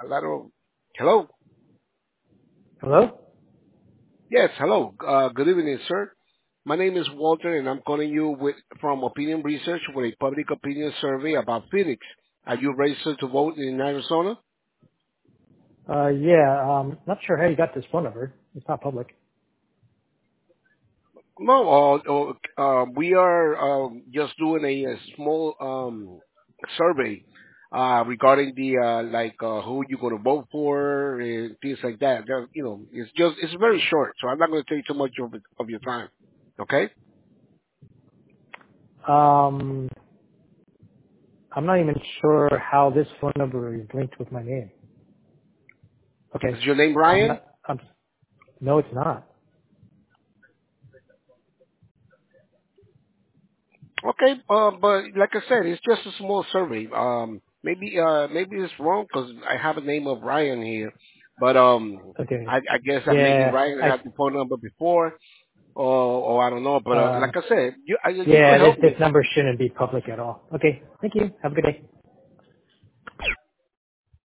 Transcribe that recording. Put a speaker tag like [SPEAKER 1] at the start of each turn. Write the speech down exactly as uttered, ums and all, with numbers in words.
[SPEAKER 1] A lot of hello.
[SPEAKER 2] Hello?
[SPEAKER 1] Yes, hello. Uh, good evening, sir. My name is Walter, and I'm calling you with from Opinion Research with a public opinion survey about Phoenix. Are you registered to vote in Arizona?
[SPEAKER 2] Uh, yeah, um, not sure how you got this phone number. It's not public.
[SPEAKER 1] No, uh, uh, uh, we are um, just doing a, a small um, survey uh, regarding the uh, like uh, who you're going to vote for and things like that. There- You know, it's just it's very short, so I'm not going to take too much of it, of your time. Okay?
[SPEAKER 2] Um, I'm not even sure how this phone number is linked with my name. Okay.
[SPEAKER 1] Is your name
[SPEAKER 2] I'm
[SPEAKER 1] Ryan?
[SPEAKER 2] not, I'm, no, it's not.
[SPEAKER 1] Okay, uh, but like I said, it's just a small survey. Um, maybe uh, maybe it's wrong because I have a name of Ryan here, but um,
[SPEAKER 2] Okay.
[SPEAKER 1] I, I guess that maybe
[SPEAKER 2] Yeah,
[SPEAKER 1] Ryan
[SPEAKER 2] I,
[SPEAKER 1] had the phone number before, or or I don't know. But uh,
[SPEAKER 2] uh,
[SPEAKER 1] like I said, you I, you could
[SPEAKER 2] yeah, this,
[SPEAKER 1] help
[SPEAKER 2] this
[SPEAKER 1] me.
[SPEAKER 2] number shouldn't be public at all. Okay. Thank you. Have a good day.